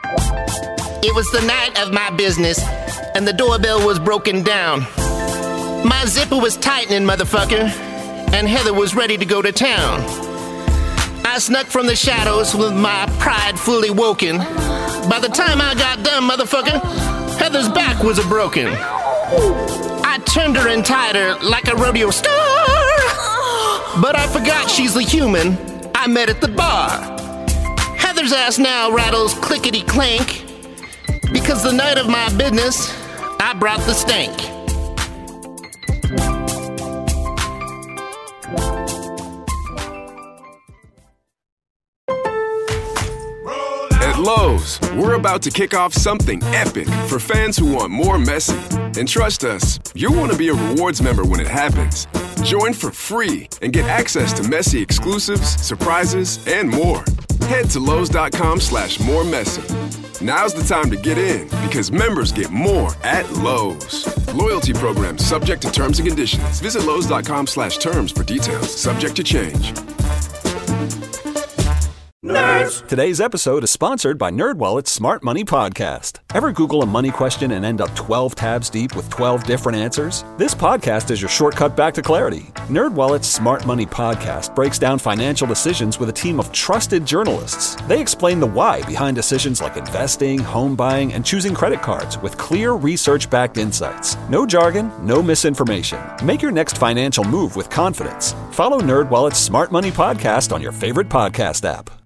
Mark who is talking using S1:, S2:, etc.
S1: It was the night of my business, and the doorbell was broken down. My zipper was tightening, motherfucker, and Heather was ready to go to town. I snuck from the shadows with my pride fully woken. By the time I got done, motherfucker, Heather's back was broken. I turned her and tied her like a rodeo star. But I forgot she's the human I met at the bar. Heather's ass now rattles clickety-clank, because the night of my business, I brought the stank.
S2: At Lowe's, we're about to kick off something epic for fans who want more Messi. And trust us, you'll want to be a rewards member when it happens. Join for free and get access to Messi exclusives, surprises, and more. Head to Lowe's.com/moremessy. Now's the time to get in, because members get more at Lowe's. Loyalty program subject to terms and conditions. Visit Lowe's.com/terms for details. Subject to change.
S3: Nerds! Today's episode is sponsored by NerdWallet's Smart Money Podcast. Ever Google a money question and end up 12 tabs deep with 12 different answers? This podcast is your shortcut back to clarity. NerdWallet's Smart Money Podcast breaks down financial decisions with a team of trusted journalists. They explain the why behind decisions like investing, home buying, and choosing credit cards with clear research-backed insights. No jargon, no misinformation. Make your next financial move with confidence. Follow NerdWallet's Smart Money Podcast on your favorite podcast app.